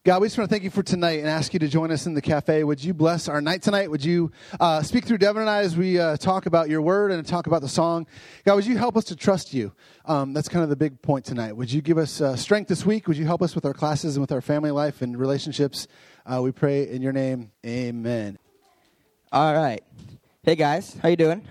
God, we just want to thank you for tonight and ask you to join us in the cafe. Would you bless our night tonight? Would you speak through Devin and I as we talk about your word and talk about the song? God, would you help us to trust you? That's kind of the big point tonight. Would you give us strength this week? Would you help us with our classes and with our family life and relationships? We pray in your name. Amen. All right. Hey, guys. How you doing?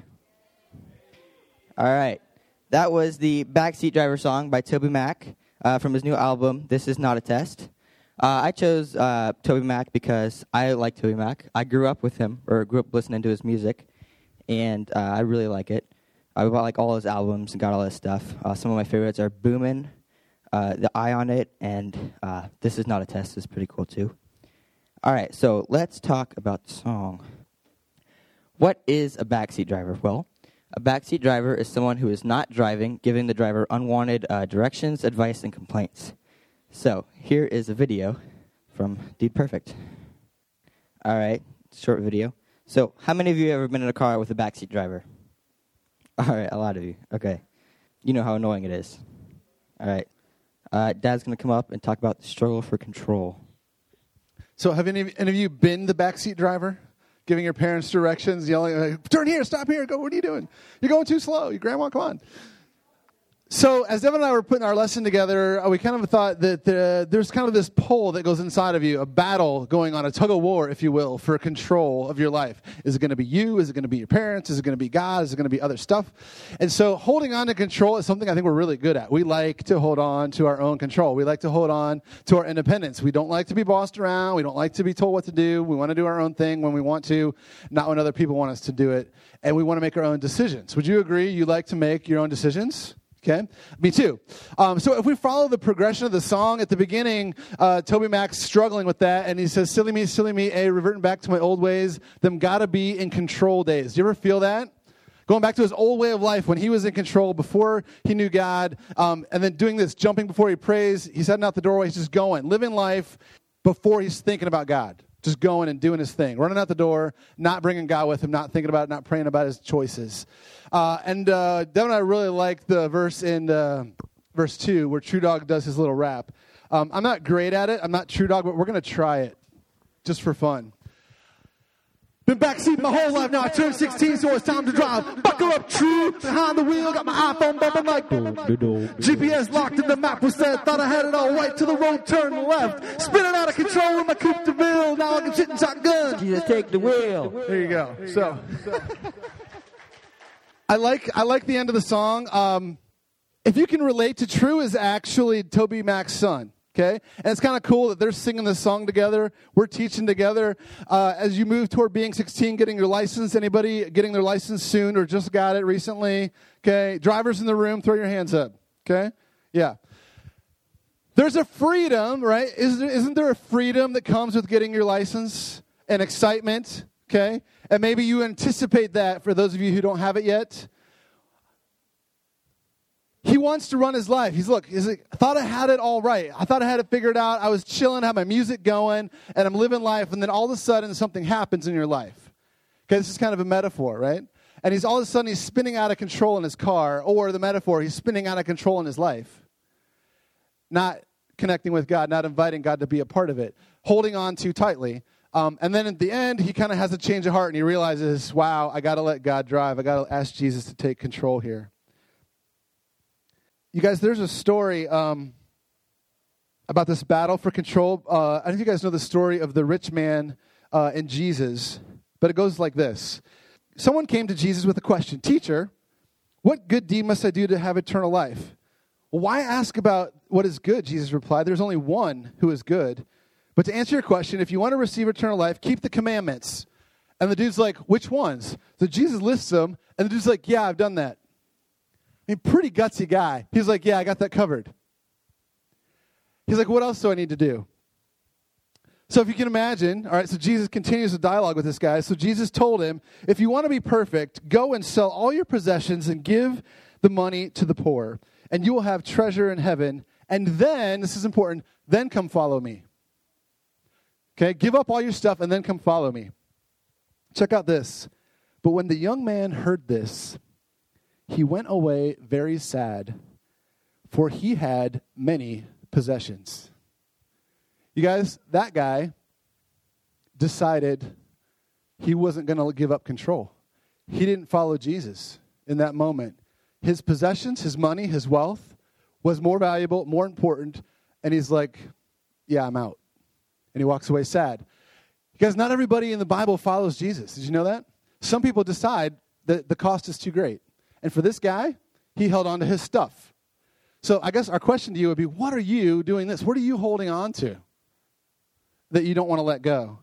All right. That was the Backseat Driver song by Toby Mac from his new album, This Is Not a Test. I chose Toby Mac because I like Toby Mac. I grew up with him, or grew up listening to his music, and I really like it. I bought like all his albums and got all his stuff. Some of my favorites are Boomin', The Eye on It, and This Is Not a Test is pretty cool too. All right, so let's talk about the song. What is a backseat driver? Well, a backseat driver is someone who is not driving, giving the driver unwanted directions, advice, and complaints. So, here is a video from Dude Perfect. All right, short video. So, how many of you have ever been in a car with a backseat driver? All right, a lot of you. Okay. You know how annoying it is. All right. Dad's going to come up and talk about the struggle for control. So, have any of you been the backseat driver? Giving your parents directions, yelling, turn here, stop here, go, what are you doing? You're going too slow. Your grandma, come on. So as Devin and I were putting our lesson together, we kind of thought that there's kind of this pull that goes inside of you, a battle going on, a tug of war, if you will, for control of your life. Is it going to be you? Is it going to be your parents? Is it going to be God? Is it going to be other stuff? And so holding on to control is something I think we're really good at. We like to hold on to our own control. We like to hold on to our independence. We don't like to be bossed around. We don't like to be told what to do. We want to do our own thing when we want to, not when other people want us to do it. And we want to make our own decisions. Would you agree you like to make your own decisions? Okay, me too. So if we follow the progression of the song at the beginning, Toby Mac's struggling with that, and he says, silly me, reverting back to my old ways, them gotta be in control days. Do you ever feel that? Going back to his old way of life when he was in control before he knew God, and then doing this, jumping before he prays, he's heading out the doorway, he's just going, living life before he's thinking about God. Just going and doing his thing, running out the door, not bringing God with him, not thinking about it, not praying about his choices. And Devin and I really like the verse in verse 2 where True Dog does his little rap. I'm not great at it. I'm not True Dog, but we're going to try it just for fun. Been backseat my whole life, now I turned 16, so it's time to drive. Buckle up, True, behind the wheel, got my iPhone bumping like GPS locked in the map was set, thought I had it all right till the road turned left. Spinning out of control in my Coupe de Ville, now I can sit in shotgun. Jesus, take the wheel. There you go. So, I like the end of the song. If you can relate to True is actually Toby Mac's son. Okay, and it's kind of cool that they're singing this song together. We're teaching together. As you move toward being 16, getting your license. Anybody getting their license soon or just got it recently? Okay, drivers in the room, throw your hands up. Okay, yeah. There's a freedom, right? Isn't there a freedom that comes with getting your license and excitement? Okay, and maybe you anticipate that for those of you who don't have it yet. He wants to run his life. He's like, I thought I had it all right. I thought I had it figured out. I was chilling, had my music going, and I'm living life. And then all of a sudden, something happens in your life. Okay, this is kind of a metaphor, right? And all of a sudden, he's spinning out of control in his car. Or the metaphor, he's spinning out of control in his life. Not connecting with God, not inviting God to be a part of it. Holding on too tightly. And then at the end, he kind of has a change of heart. And he realizes, wow, I got to let God drive. I got to ask Jesus to take control here. You guys, there's a story about this battle for control. I don't know if you guys know the story of the rich man and Jesus, but it goes like this. Someone came to Jesus with a question. Teacher, what good deed must I do to have eternal life? Well, why ask about what is good? Jesus replied, there's only one who is good. But to answer your question, if you want to receive eternal life, keep the commandments. And the dude's like, which ones? So Jesus lists them, and the dude's like, yeah, I've done that. I mean, pretty gutsy guy. He's like, yeah, I got that covered. He's like, what else do I need to do? So if you can imagine, all right, so Jesus continues the dialogue with this guy. So Jesus told him, if you want to be perfect, go and sell all your possessions and give the money to the poor, and you will have treasure in heaven. And then, this is important, then come follow me. Okay, give up all your stuff and then come follow me. Check out this. But when the young man heard this, he went away very sad, for he had many possessions. You guys, that guy decided he wasn't going to give up control. He didn't follow Jesus in that moment. His possessions, his money, his wealth was more valuable, more important, and he's like, yeah, I'm out. And he walks away sad. Because not everybody in the Bible follows Jesus. Did you know that? Some people decide that the cost is too great. And for this guy, he held on to his stuff. So I guess our question to you would be, what are you doing this? What are you holding on to that you don't want to let go?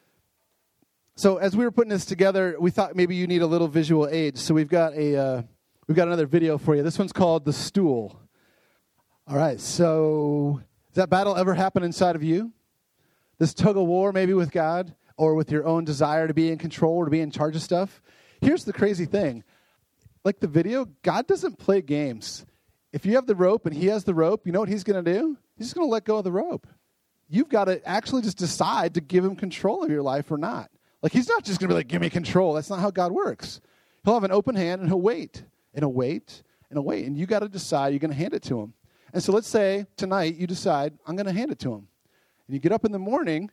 So as we were putting this together, we thought maybe you need a little visual aid. So we've got another video for you. This one's called The Stool. All right, so has that battle ever happened inside of you? This tug of war maybe with God or with your own desire to be in control or to be in charge of stuff? Here's the crazy thing. Like the video, God doesn't play games. If you have the rope and he has the rope, you know what he's going to do? He's just going to let go of the rope. You've got to actually just decide to give him control of your life or not. Like he's not just going to be like, give me control. That's not how God works. He'll have an open hand and he'll wait. And he'll wait and he'll wait. And you got to decide you're going to hand it to him. And so let's say tonight you decide, I'm going to hand it to him. And you get up in the morning,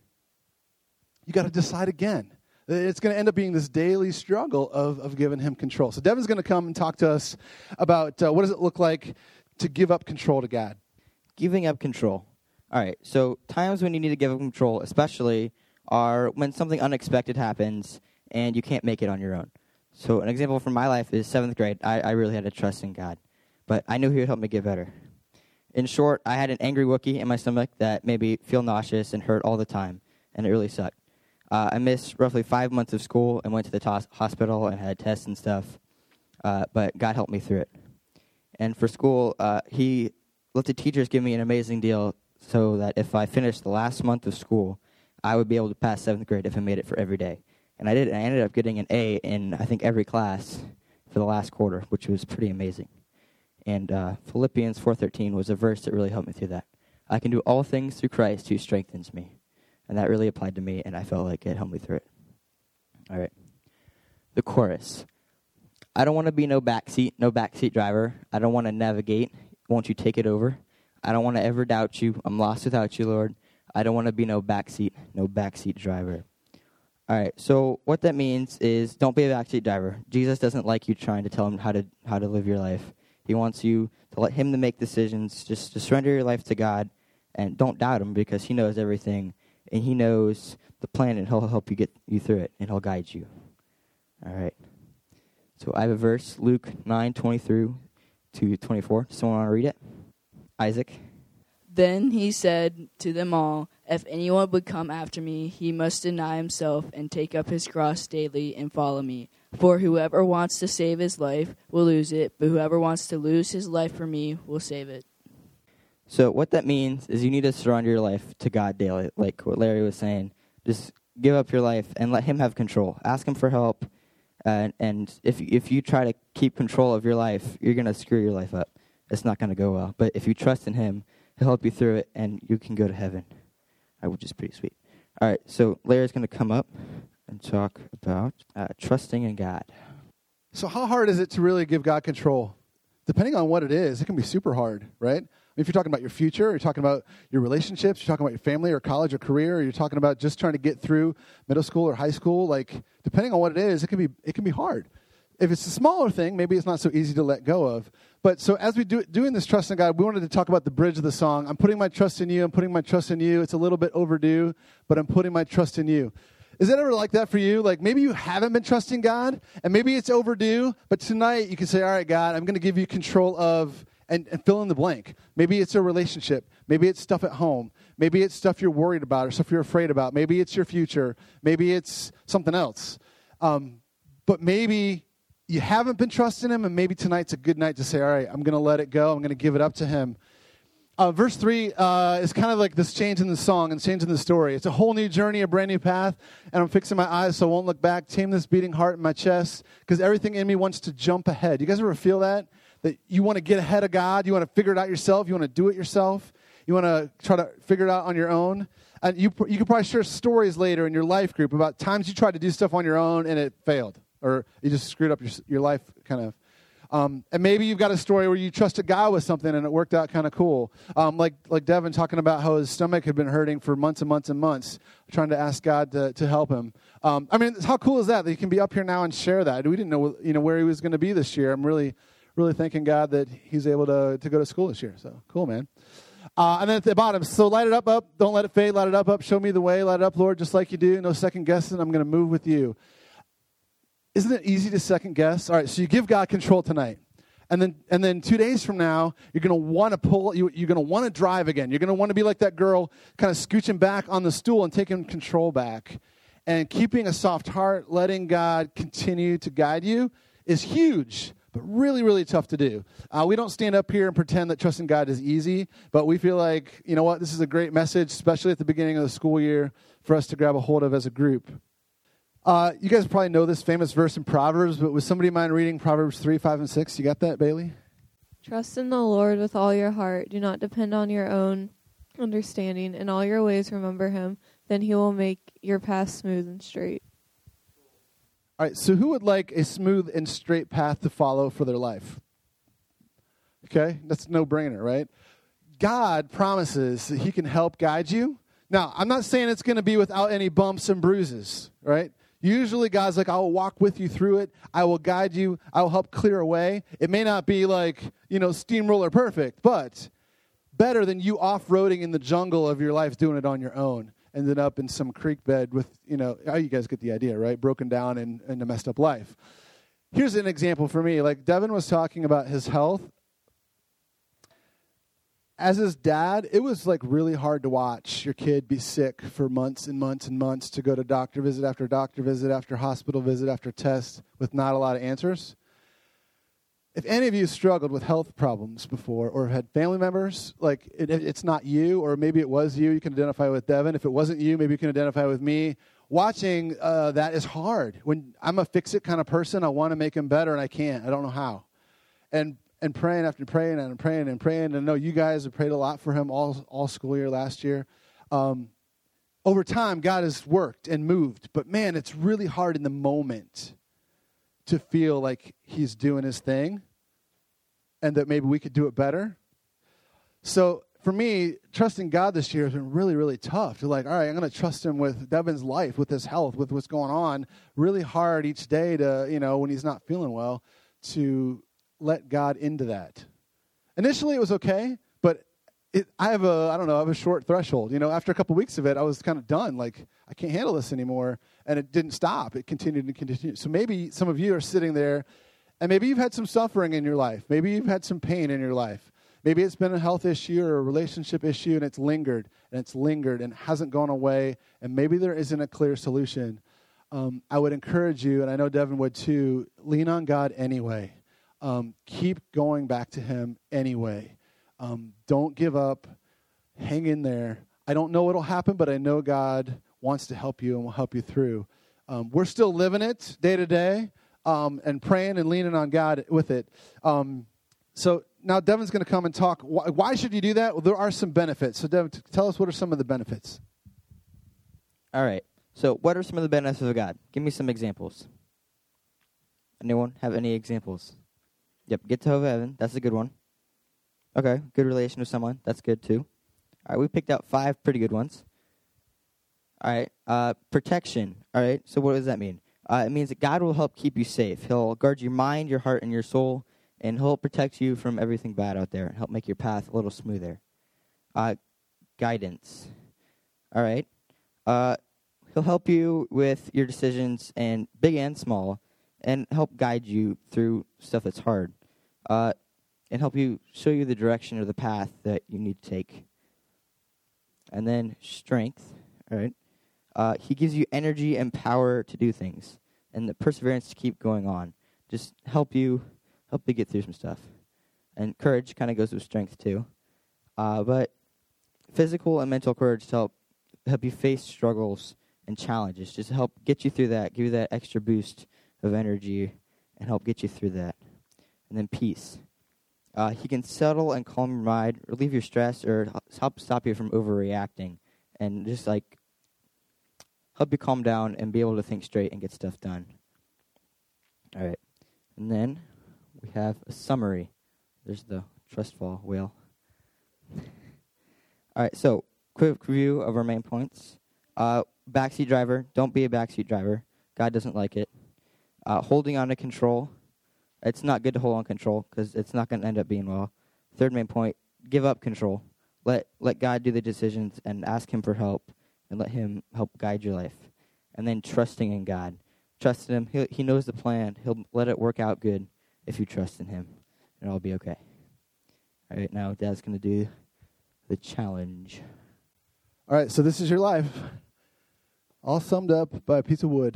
you got to decide again. It's going to end up being this daily struggle of giving him control. So Devin's going to come and talk to us about what does it look like to give up control to God. Giving up control. All right, so times when you need to give up control, especially, are when something unexpected happens and you can't make it on your own. So an example from my life is 7th grade. I really had to trust in God, but I knew he would help me get better. In short, I had an angry Wookiee in my stomach that made me feel nauseous and hurt all the time, and it really sucked. I missed roughly 5 months of school and went to the hospital and had tests and stuff, but God helped me through it. And for school, he let the teachers give me an amazing deal so that if I finished the last month of school, I would be able to pass 7th grade if I made it for every day. And I did. I ended up getting an A in, I think, every class for the last quarter, which was pretty amazing. And Philippians 4:13 was a verse that really helped me through that. I can do all things through Christ who strengthens me. And that really applied to me, and I felt like it helped me through it. All right. The chorus. I don't want to be no backseat driver. I don't want to navigate. Won't you take it over? I don't want to ever doubt you. I'm lost without you, Lord. I don't want to be no backseat driver. All right, so what that means is don't be a backseat driver. Jesus doesn't like you trying to tell him how to live your life. He wants you to let him to make decisions. Just to surrender your life to God, and don't doubt him because he knows everything, and he knows the plan, and he'll help you get you through it, and he'll guide you. All right. So I have a verse, Luke 9:20 to 24. Someone want to read it? Isaac. Then he said to them all, if anyone would come after me, he must deny himself and take up his cross daily and follow me. For whoever wants to save his life will lose it, but whoever wants to lose his life for me will save it. So what that means is you need to surrender your life to God daily, like what Larry was saying. Just give up your life and let him have control. Ask him for help, and if you try to keep control of your life, you're going to screw your life up. It's not going to go well. But if you trust in him, he'll help you through it, and you can go to heaven, which is pretty sweet. All right, so Larry's going to come up and talk about trusting in God. So how hard is it to really give God control? Depending on what it is, it can be super hard, right? If you're talking about your future, you're talking about your relationships, you're talking about your family or college or career, or you're talking about just trying to get through middle school or high school, like depending on what it is, it can be hard. If it's a smaller thing, maybe it's not so easy to let go of. But so as we doing this trust in God, we wanted to talk about the bridge of the song. I'm putting my trust in you. I'm putting my trust in you. It's a little bit overdue, but I'm putting my trust in you. Is that ever like that for you? Like maybe you haven't been trusting God, and maybe it's overdue, but tonight you can say, all right, God, I'm going to give you control of, and fill in the blank. Maybe it's a relationship. Maybe it's stuff at home. Maybe it's stuff you're worried about or stuff you're afraid about. Maybe it's your future. Maybe it's something else. But maybe you haven't been trusting him, and maybe tonight's a good night to say, all right, I'm going to let it go. I'm going to give it up to him. Verse 3 is kind of like this change in the song and change in the story. It's a whole new journey, a brand new path, and I'm fixing my eyes so I won't look back. Tame this beating heart in my chest because everything in me wants to jump ahead. You guys ever feel that? That you want to get ahead of God? You want to figure it out yourself? You want to do it yourself? You want to try to figure it out on your own? And you could probably share stories later in your life group about times you tried to do stuff on your own and it failed. Or you just screwed up your life, kind of. And maybe you've got a story where you trusted God with something and it worked out kind of cool. Like Devin talking about how his stomach had been hurting for months and months and months, trying to ask God to help him. I mean, how cool is that you can be up here now and share that? We didn't know, where he was going to be this year. I'm really, really thanking God that he's able to go to school this year. So cool, man. And then at the bottom, so light it up, don't let it fade, light it up, show me the way, light it up, Lord, just like you do, no second guessing, I'm going to move with you. Isn't it easy to second guess? All right, so you give God control tonight. And then 2 days from now, you're going to want to you're going to want to drive again. You're going to want to be like that girl, kind of scooching back on the stool and taking control back. And keeping a soft heart, letting God continue to guide you is huge, but really, really tough to do. We don't stand up here and pretend that trusting God is easy, but we feel like, you know what, this is a great message, especially at the beginning of the school year, for us to grab a hold of as a group. You guys probably know this famous verse in Proverbs, but would somebody mind reading Proverbs 3, 5, and 6? You got that, Bailey? Trust in the Lord with all your heart. Do not depend on your own understanding. In all your ways remember him. Then he will make your path smooth and straight. All right, so who would like a smooth and straight path to follow for their life? Okay, that's a no-brainer, right? God promises that he can help guide you. Now, I'm not saying it's going to be without any bumps and bruises, right? Usually God's like, I will walk with you through it. I will guide you. I will help clear a way. It may not be like, steamroller perfect, but better than you off-roading in the jungle of your life doing it on your own. Ended up in some creek bed with, you guys get the idea, right? Broken down and a messed up life. Here's an example for me. Like Devin was talking about his health. As his dad, it was like really hard to watch your kid be sick for months and months and months, to go to doctor visit after hospital visit after test with not a lot of answers. If any of you struggled with health problems before or had family members, like it's not you, or maybe it was you can identify with Devin. If it wasn't you, maybe you can identify with me. Watching that is hard. When I'm a fix-it kind of person, I want to make him better, and I can't. I don't know how. And praying after praying and praying and praying. And I know you guys have prayed a lot for him all school year last year. Over time, God has worked and moved. But, man, it's really hard in the moment to feel like he's doing his thing and that maybe we could do it better. So for me, trusting God this year has been really, really tough. To like, all right, I'm going to trust him with Devin's life, with his health, with what's going on. Really hard each day to, when he's not feeling well, to let God into that. Initially it was okay, but I have a short threshold. After a couple weeks of it, I was kind of done. Like, I can't handle this anymore. And it didn't stop. It continued and continued. So maybe some of you are sitting there, and maybe you've had some suffering in your life. Maybe you've had some pain in your life. Maybe it's been a health issue or a relationship issue, and it's lingered and hasn't gone away, and maybe there isn't a clear solution. I would encourage you, and I know Devin would too, lean on God anyway. Keep going back to him anyway. Don't give up. Hang in there. I don't know what'll happen, but I know God wants to help you and will help you through. We're still living it day to day and praying and leaning on God with it. So now Devin's going to come and talk. Why should you do that? Well, there are some benefits. So Devin, tell us, what are some of the benefits? All right. So what are some of the benefits of God? Give me some examples. Anyone have any examples? Yep, get to heaven. That's a good one. Okay, good relation with someone. That's good too. All right, we picked out 5 pretty good ones. All right, protection. All right, so what does that mean? It means that God will help keep you safe. He'll guard your mind, your heart, and your soul, and he'll protect you from everything bad out there and help make your path a little smoother. Guidance. All right. He'll help you with your decisions, and big and small, and help guide you through stuff that's hard, and help you show you the direction or the path that you need to take. And then strength, all right? He gives you energy and power to do things, and the perseverance to keep going on. Just help you get through some stuff. And courage kind of goes with strength too. But physical and mental courage to help you face struggles and challenges, just help get you through that, give you that extra boost of energy, and help get you through that. And then peace. He can settle and calm your mind, relieve your stress, or help stop you from overreacting, and just like help you calm down and be able to think straight and get stuff done. All right. And then we have a summary. There's the trust fall whale. All right, so quick review of our main points. Backseat driver, don't be a backseat driver. God doesn't like it. Holding on to control. It's not good to hold on control because it's not going to end up being well. Third main point, give up control. Let God do the decisions and ask him for help and let him help guide your life. And then trusting in God. Trust in him. He knows the plan. He'll let it work out good if you trust in him. And it'll be okay. All right, now Dad's going to do the challenge. All right, so this is your life, all summed up by a piece of wood.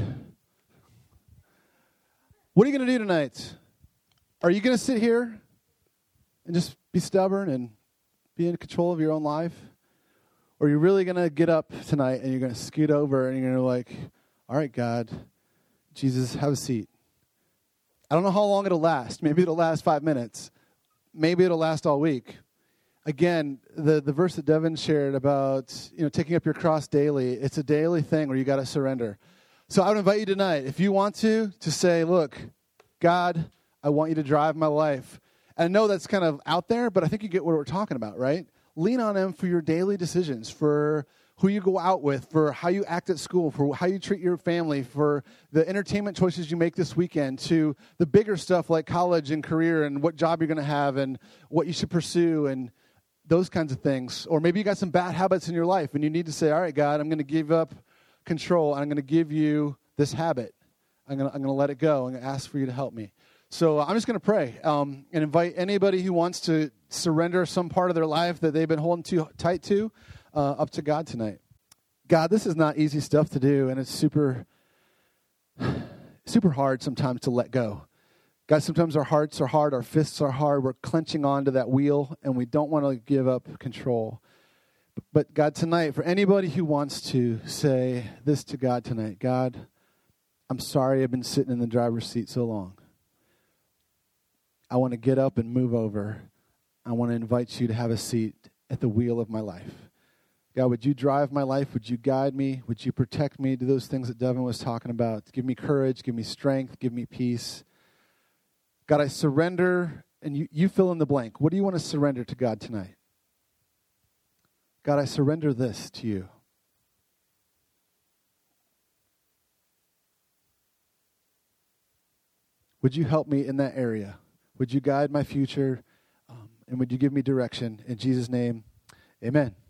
What are you going to do tonight? Are you going to sit here and just be stubborn and be in control of your own life? Or are you really going to get up tonight and you're going to scoot over and you're going to like, all right, God, Jesus, have a seat. I don't know how long it'll last. Maybe it'll last 5 minutes. Maybe it'll last all week. Again, the verse that Devin shared about, taking up your cross daily, it's a daily thing where you got to surrender. So I would invite you tonight, if you want to say, look, God, I want you to drive my life. And I know that's kind of out there, but I think you get what we're talking about, right? Lean on him for your daily decisions, for who you go out with, for how you act at school, for how you treat your family, for the entertainment choices you make this weekend, to the bigger stuff like college and career and what job you're going to have and what you should pursue and those kinds of things. Or maybe you got some bad habits in your life and you need to say, all right, God, I'm going to give up control and I'm going to give you this habit. I'm going to let it go. I'm going to ask for you to help me. So I'm just going to pray and invite anybody who wants to surrender some part of their life that they've been holding too tight to up to God tonight. God, this is not easy stuff to do, and it's super hard sometimes to let go. God, sometimes our hearts are hard, our fists are hard, we're clenching onto that wheel, and we don't want to give up control. But God, tonight, for anybody who wants to say this to God tonight, God, I'm sorry I've been sitting in the driver's seat so long. I want to get up and move over. I want to invite you to have a seat at the wheel of my life. God, would you drive my life? Would you guide me? Would you protect me? Do those things that Devin was talking about. Give me courage, give me strength, give me peace. God, I surrender, and you fill in the blank. What do you want to surrender to God tonight? God, I surrender this to you. Would you help me in that area? Would you guide my future? And would you give me direction? In Jesus' name, amen.